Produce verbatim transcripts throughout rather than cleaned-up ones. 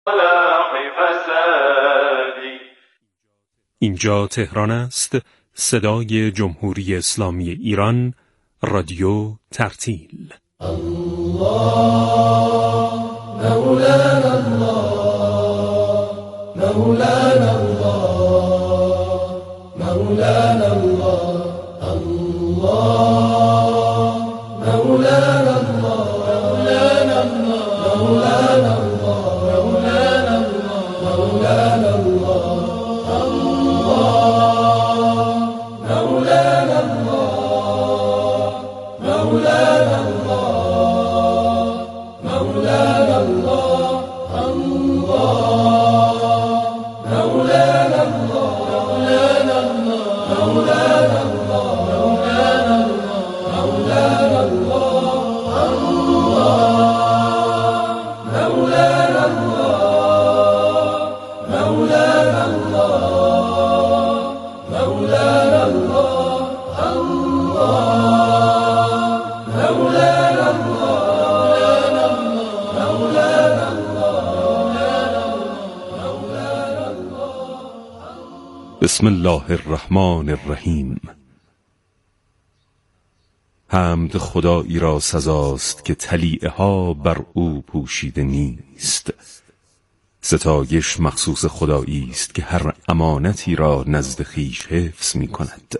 اینجا تهران است، صدای جمهوری اسلامی ایران، رادیو ترتیل. الله مولانا الله مولانا الله مولانا الله الله مولانا الله مولانا الله مولانا الله مولانا الله مولانا الله مولانا الله مولانا الله مولانا الله مولانا الله مولانا بسم الله الرحمن الرحیم. حمد خدایی را سزاست که طلیعه ها بر او پوشیده نیست. ستایش مخصوص خدایی است که هر امانتی را نزد خویش حفظ می کند.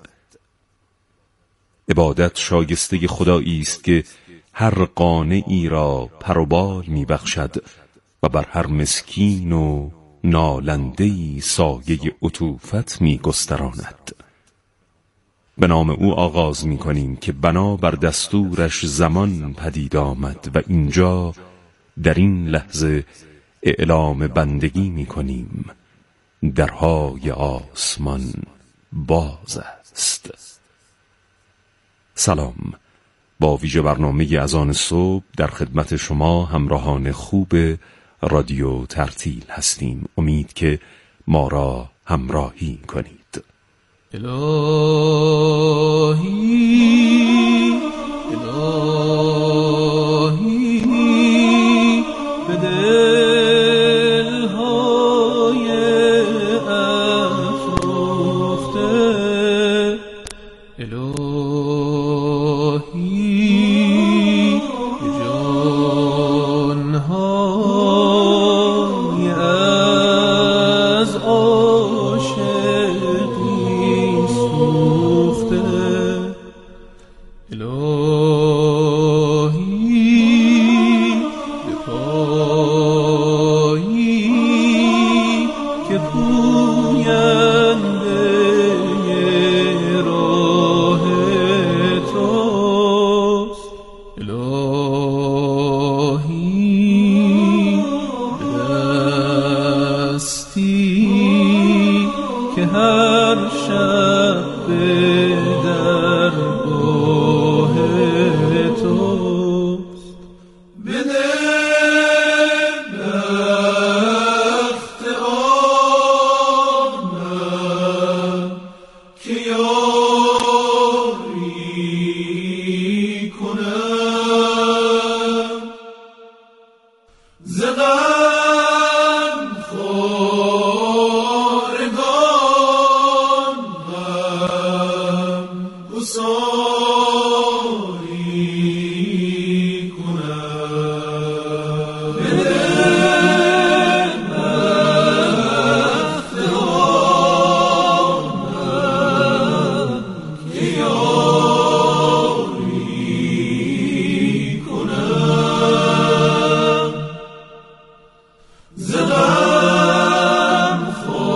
عبادت شایسته خدایی است که هر قانعی را پر و بال می بخشد و بر هر مسکین و نالنده‌ای سایه عطوفت می گستراند. به نام او آغاز می کنیم که بنا بر دستورش زمان پدید آمد و اینجا در این لحظه اعلام بندگی می کنیم. درهای آسمان باز است. سلام. با ویژه برنامه اذان صبح در خدمت شما همراهان خوب رادیو ترتیل هستیم. امید که ما را همراهی کنید. الهی الهی به دلهای افروخته، الهی به جانهای از عاشقی سوخته، الهی به پایی که پوینده راه توست، الهی به دستی که هر شب به درگاه توست، بده بخت آمد که یاری کنم، ز غم خورگان غم گساری کنم، بده بخت آمد که یاری کنم، ز غم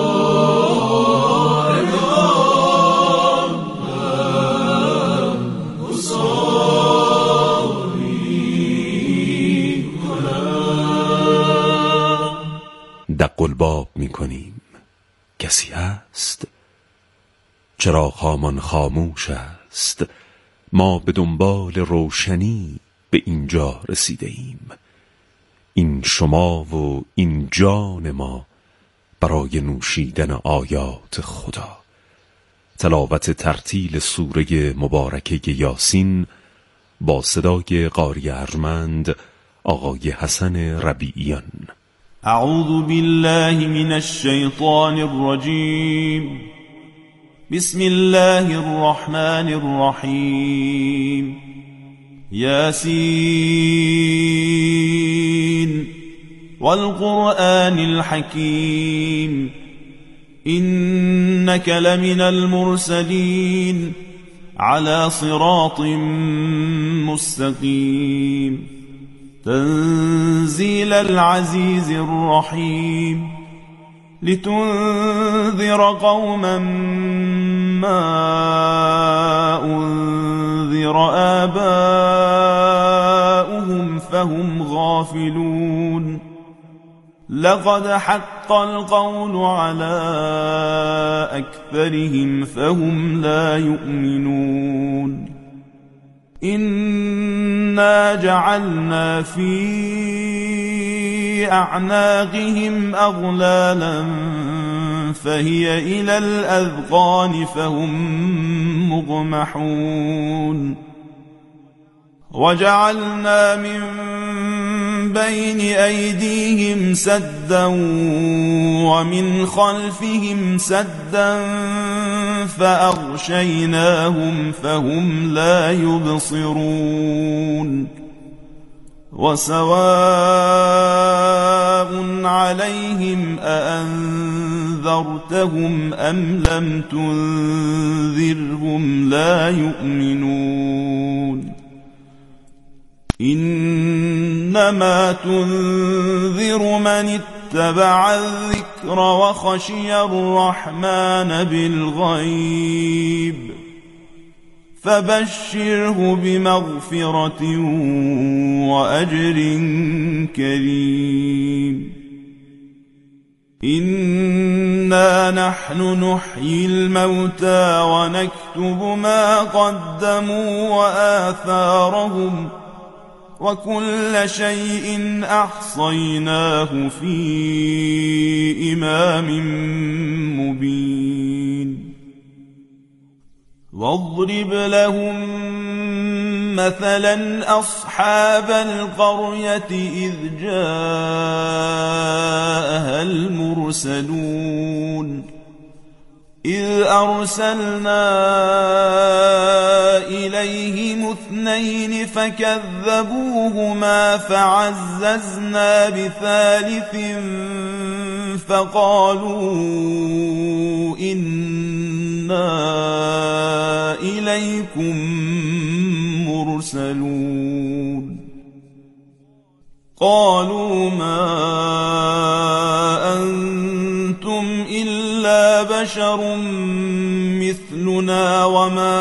خورگان غم گساری کنم. دق الباب می کنیم. کسی هست؟ چراغ‌هامان خاموش است. ما به دنبال روشنی به اینجا رسیده ایم. این شما و این جان ما برای نوشیدن آیات خدا. تلاوت ترتیل سوره مبارکه یاسین با صدای قاری ارجمند آقای حسن ربیعیان. أعوذ بالله من الشيطان الرجيم. بسم الله الرحمن الرحيم. ياسين والقرآن الحكيم إنك لمن المرسلين على صراط مستقيم تنزيل العزيز الرحيم لتنذر قوما ما أنذر آباؤهم فهم غافلون لقد حق القول على أكثرهم فهم لا يؤمنون إنا جعلنا في أعناقهم أغلالا فهي إلى الأذقان فهم مقمحون وجعلنا من بين أيديهم سدا ومن خلفهم سدا فأغشيناهم فهم لا يبصرون وسواء عليهم أأنذرتهم أم لم تنذرهم لا يؤمنون إنما تنذر من اتبع الذكر وخشي الرحمن بالغيب فبشره بمغفرة وأجر كريم إنا نحن نحيي الموتى ونكتب ما قدموا وآثارهم وكل شيء أحصيناه في إمام مبين واضرب لهم مثلا أصحاب القرية إذ جاءها المرسلون إذ أرسلنا إليهم اثنين فكذبوهما فعززنا بثالث فقالوا إنا إليكم مرسلون قالوا ما أنتم إلا بشر مثلنا وما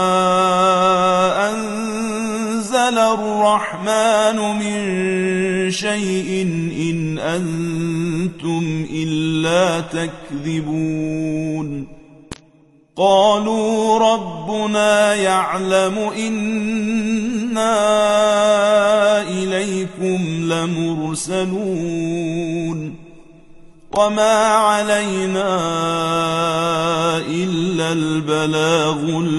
أنزل الرحمن من شيء إن أنتم إلا تكذبون قالوا ربنا يعلم إنا إليكم لمرسلون وما علينا إلا البلاغ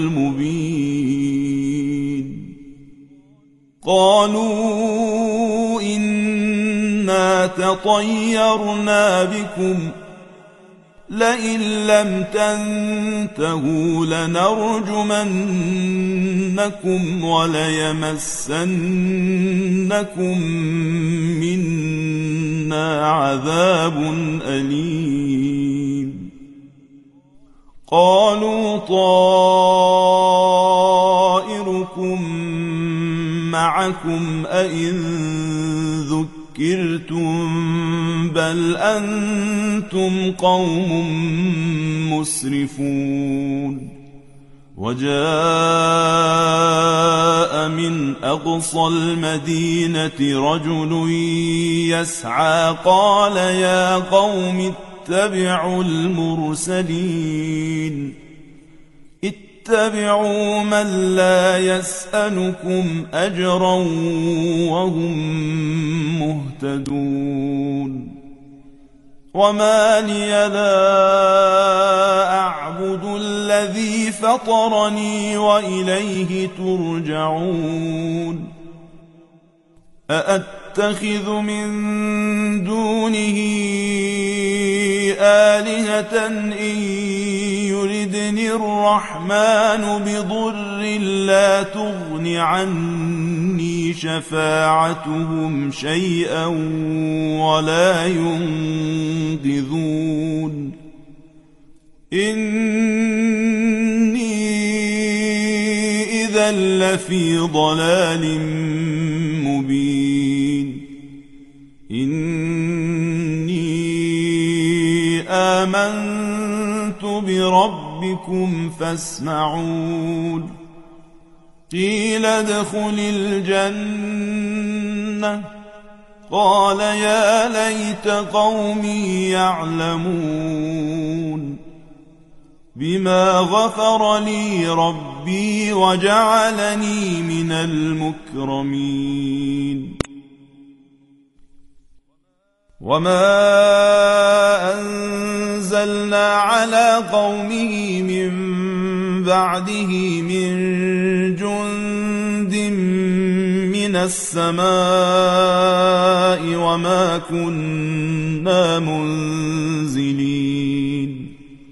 المبين قالوا إنا تطيرنا بكم لئن لم تنتهوا لنرجمنكم وليمسنكم منا عذاب أليم قالوا طائركم معكم أئن ذكرتم بل أنتم قوم مسرفون وجاء من أقصى المدينة رجل يسعى قال يا قوم اتبعوا المرسلين اتبعوا من لا يسألكم أجرا وهم مهتدون وما لي لا أعبد الذي فطرني وإليه ترجعون أأتخذ أتخذ من دونه آلهة إن يردني الرحمن بضر لا تغن عني شفاعتهم شيئا ولا ينقذون إني إذا لفي ضلال مبين إني آمنت بربكم فاسمعون قيل ادخل الجنة قال يا ليت قومي يعلمون بما غفر لي ربي وجعلني من المكرمين وما أنزلنا على قومه من بعده من جند من السماء وما كنا منزلين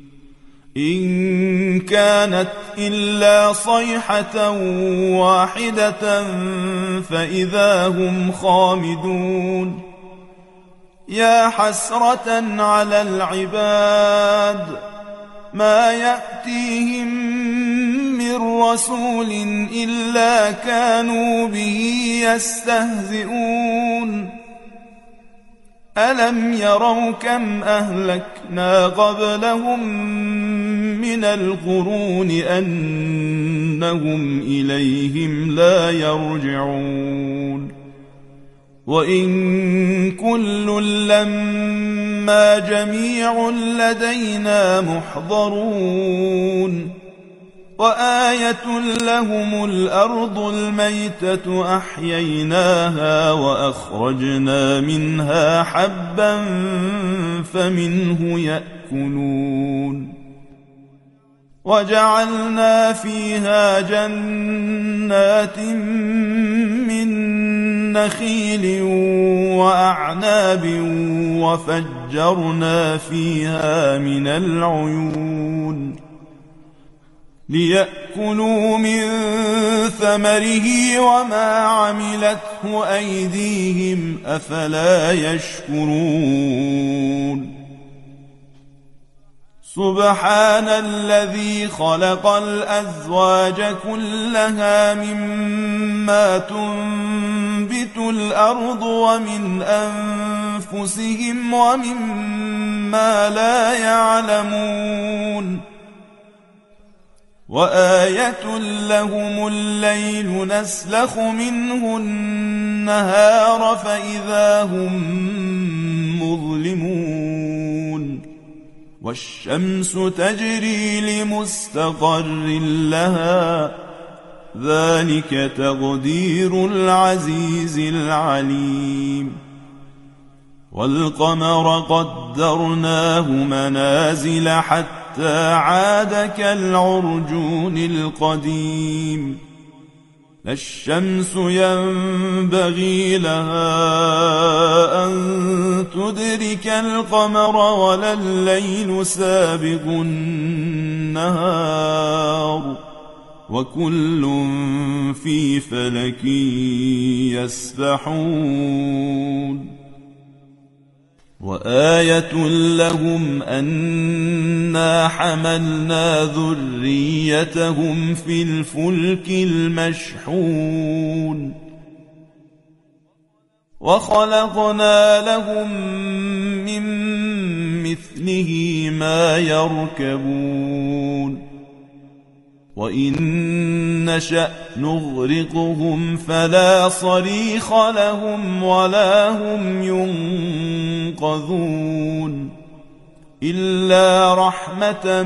إن كانت إلا صيحة واحدة فإذا هم خامدون يا حسرة على العباد ما يأتيهم من رسول إلا كانوا به يستهزئون ألم يروا كم أهلكنا قبلهم من القرون أنهم إليهم لا يرجعون وإن كل لما جميع لدينا محضرون وآية لهم الأرض الميتة أحييناها وأخرجنا منها حبا فمنه يأكلون وجعلنا فيها جنات من نخيل وأعناب وفجرنا فيها من العيون ليأكلوا من ثمره وما عملته أيديهم أفلا يشكرون سبحان الذي خلق الأزواج كلها مما تنبت الأرض ومن أنفسهم ومما لا يعلمون وآية لهم الليل نسلخ منه النهار فإذا هم مظلمون والشمس تجري لمستقر لها ذلك تقدير العزيز العليم والقمر قدرناه منازل حتى عاد كالعرجون القديم لا الشمس ينبغي لها أن تدرك القمر ولا الليل سابق النهار وكل في فلك يسبحون وآية لهم أنا حملنا ذريتهم في الفلك المشحون وخلقنا لهم من مثله ما يركبون وإن نشأ نغرقهم فلا صريخ لهم ولا هم ينقذون إلا رحمة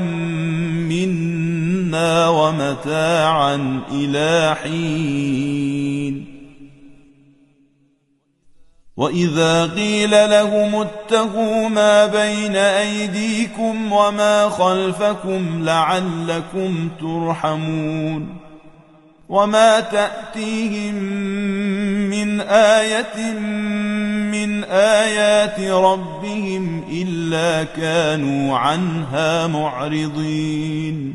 منا ومتاعا إلى حين وإذا قيل لهم اتقوا ما بين أيديكم وما خلفكم لعلكم ترحمون وما تأتيهم من آية من آيات ربهم إلا كانوا عنها معرضين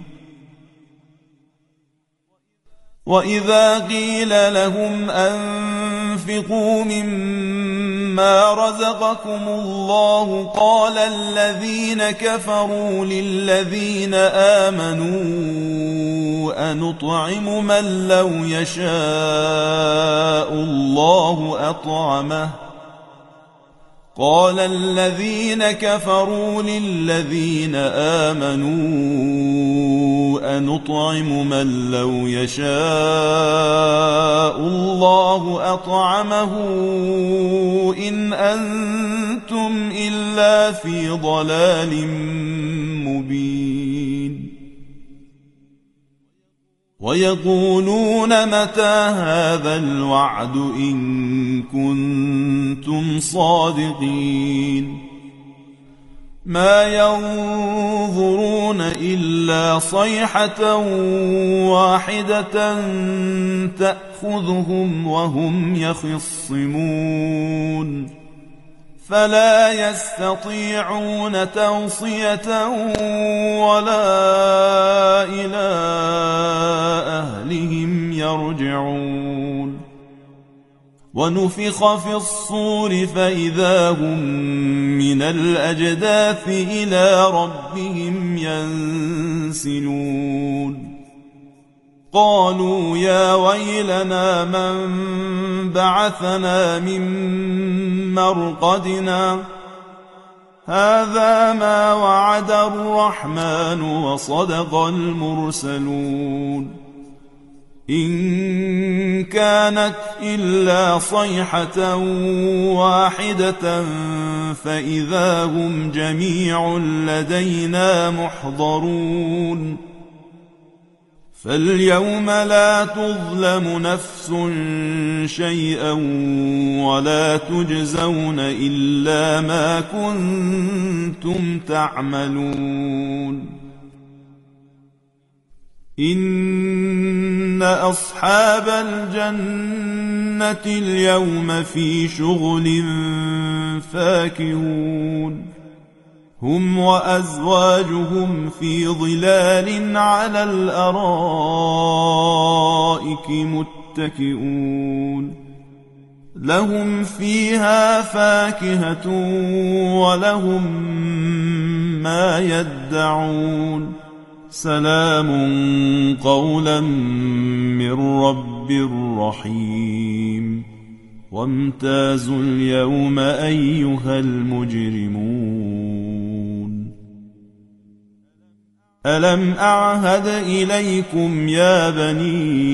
وإذا قيل لهم أنفقوا مما رزقكم الله قال الذين كفروا للذين آمنوا أنطعم من لو يشاء الله أطعمه قال الذين كفروا للذين آمنوا أنطعم من لو يشاء الله أطعمه إن أنتم إلا في ضلال مبين ويقولون متى هذا الوعد إن كنتم صادقين ما ينظرون إلا صيحة واحدة تأخذهم وهم يخصمون فلا يستطيعون توصية ولا إلى أهلهم يرجعون ونفخ في الصور فإذا هم من الأجداث إلى ربهم ينسلون قالوا يا ويلنا من بعثنا من مرقدنا هذا ما وعد الرحمن وصدق المرسلون إن كانت إلا صيحة واحدة فإذا هم جميع لدينا محضرون فاليوم لا تظلم نفس شيئا ولا تجزون إلا ما كنتم تعملون إن أصحاب الجنة اليوم في شغل فاكهون هم وأزواجهم في ظلال على الأرائك متكئون لهم فيها فاكهة ولهم ما يدعون سلام قولا من رب رحيم وامتازوا اليوم أيها المجرمون ألم أعهد إليكم يا بني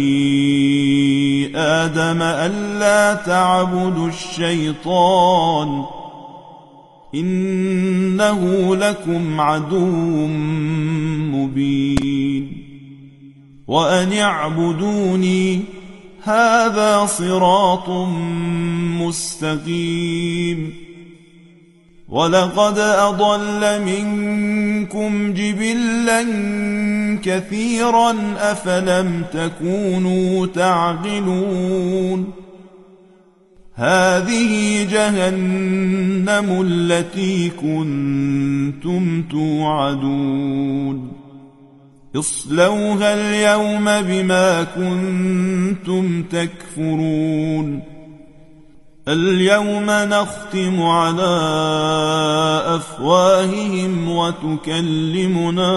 آدم ألا تعبدوا الشيطان إنه لكم عدو مبين وأن اعبدوني هذا صراط مستقيم ولقد أضل منكم جبلا كثيرا أفلم تكونوا تعقلون هذه جهنم التي كنتم توعدون اصلوها اليوم بما كنتم تكفرون اليوم نختم على أفواههم وتكلمنا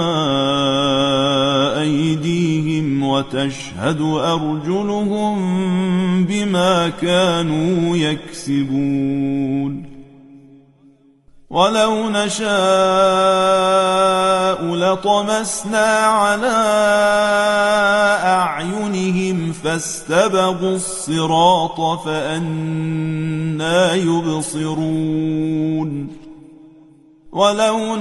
أيديهم وتشهد أرجلهم بما كانوا يكسبون ولو نشاء لطمسنا على أعينهم فاستبقوا الصراط فأنى يبصرون ولو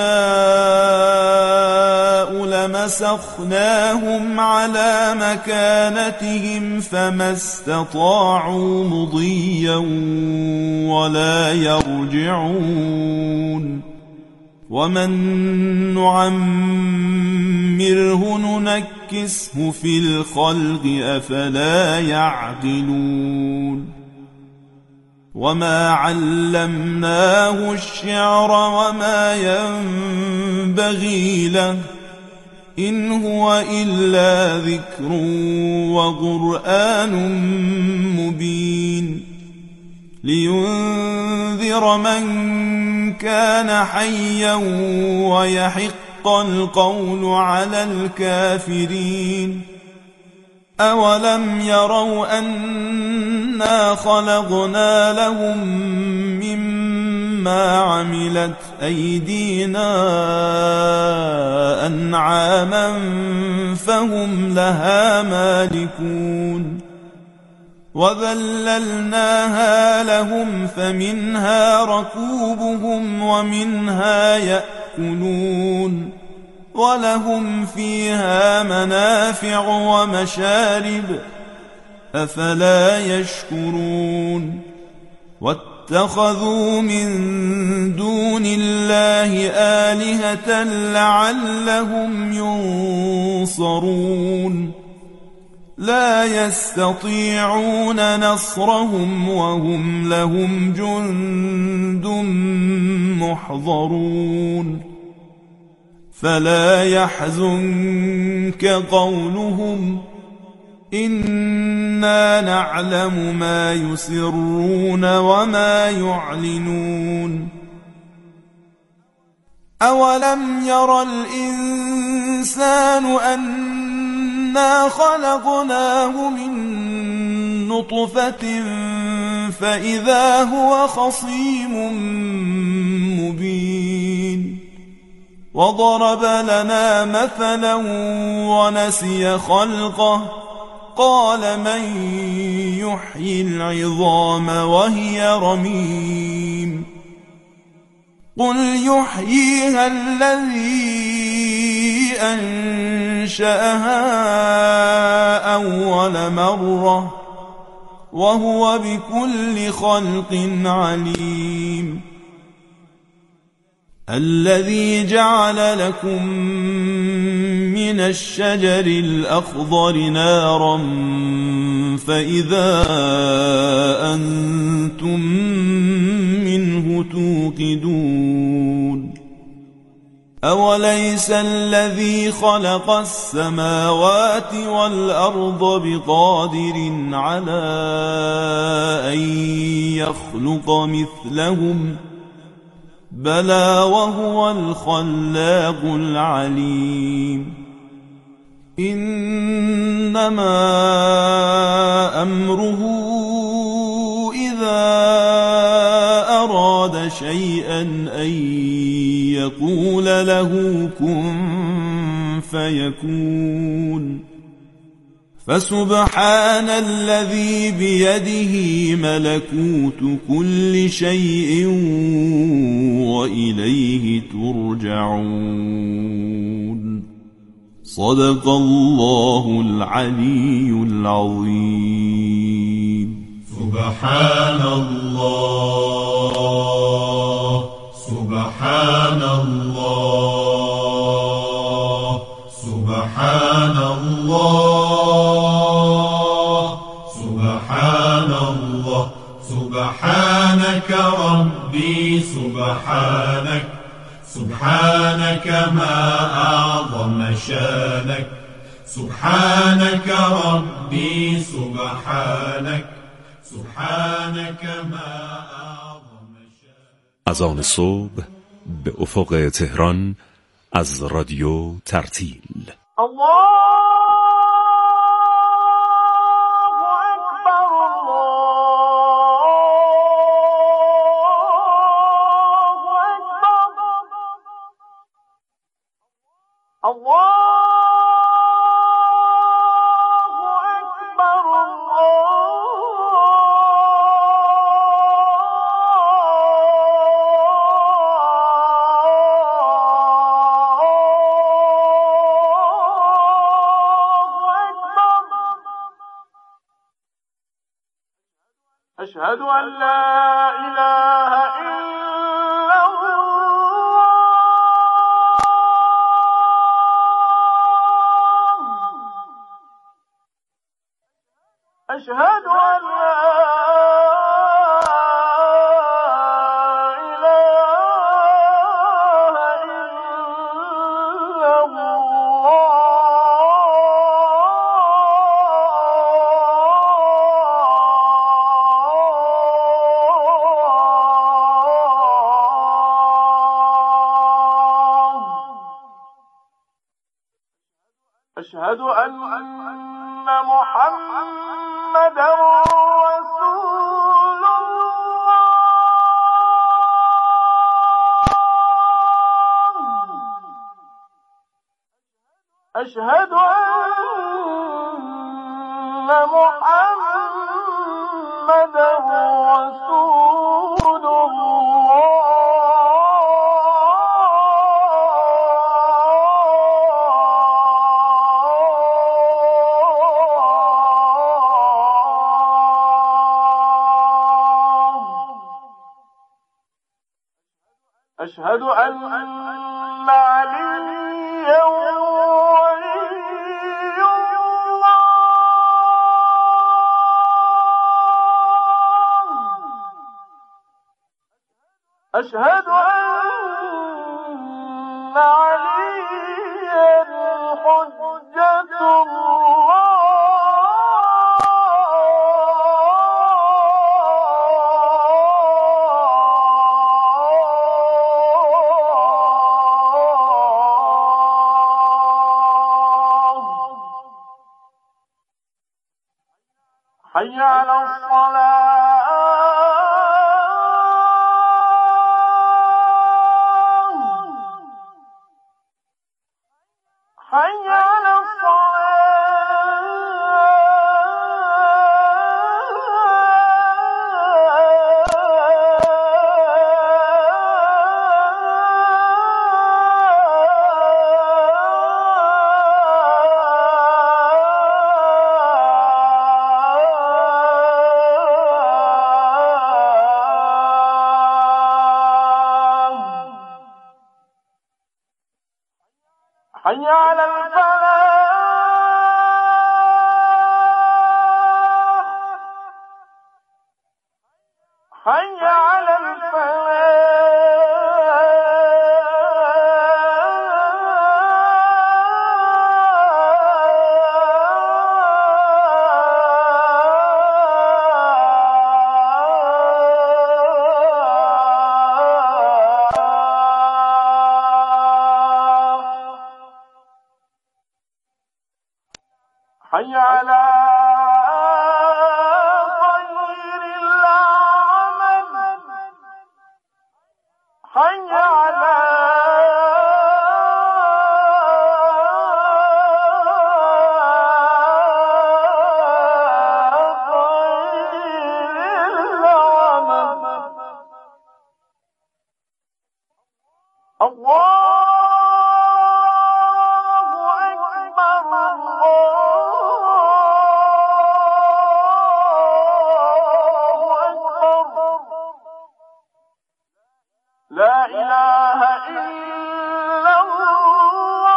نشاء لمسخناهم على مكانتهم فما استطاعوا مضيا ولا يرجعون ومن نعمره ننكسه في الخلق أفلا يعقلون وما علمناه الشعر وما ينبغي له إن هو إلا ذكر وقرآن مبين لينذر من كان حيا ويحق القول على الكافرين أولم يروا أنا خلقنا لهم مما عملت أيدينا أنعاما فهم لها مالكون وذللناها لهم فمنها ركوبهم ومنها يأكلون ولهم فيها منافع ومشارب أفلا يشكرون واتخذوا من دون الله آلهة لعلهم ينصرون لا يستطيعون نصرهم وهم لهم جند محضرون فلا يحزنك قولهم إنا نعلم ما يسرون وما يعلنون أولم ير الإنسان أنا خلقناه من نطفة فإذا هو خصيم مبين وضرب لنا مثلا ونسي خلقه قال من يحيي العظام وهي رميم قل يحييها الذي أنشأها أول مرة وهو بكل خلق عليم الذي جعل لكم من الشجر الأخضر نارا فإذا أنتم منه توقدون أوليس الذي خلق السماوات والأرض بقادر على أن يخلق مثلهم بلى وهو الخلاق العليم إنما أمره إذا أراد شيئا أن يقول له كن فيكون فسبحان الذي بيده ملكوت كل شيء وإليه ترجعون صدق الله العلي العظيم سبحان الله سبحان الله سبحان الله سبحان الله سبحانك ربي سبحانك سبحانك ما أعظم شانك سبحانك ربي سبحانك سبحانك ما أعظم شانك. اذان صبح به افق تهران از رادیو ترتیل. الله أشهد أن لا إله إلا الله أشهد أن لا أشهد أن محمدا رسول الله. أشهد أن محمدا رسول الله. أشهد أن عليا ولي الله. أشهد أن عليا حجة الله. حي على الصلاة. حي على حي على الفلاح. حي على حي على خير العمل. حي على خير العمل. الله لا إله إلا الله.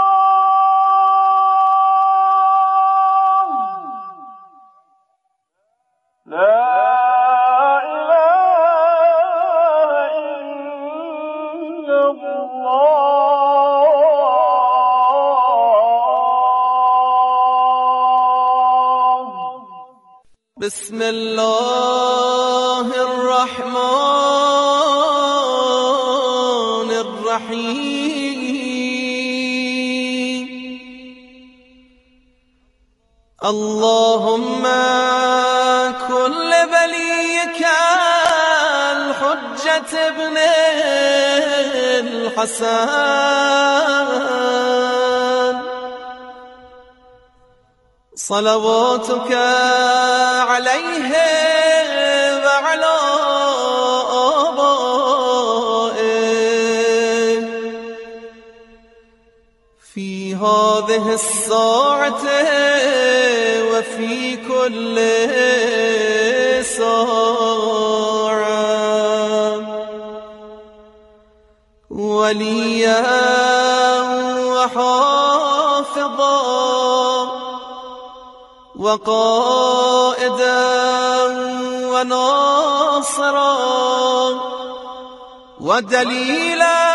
لا إله إلا الله. بسم الله الرحمن الرحيم. اللهم كن لبليك الحجة ابن الحسن صلواتك عليه وعلى آبائه في هذه الساعة وفي كل ساعة وليا وحافظا وقائدا وناصرا ودليلا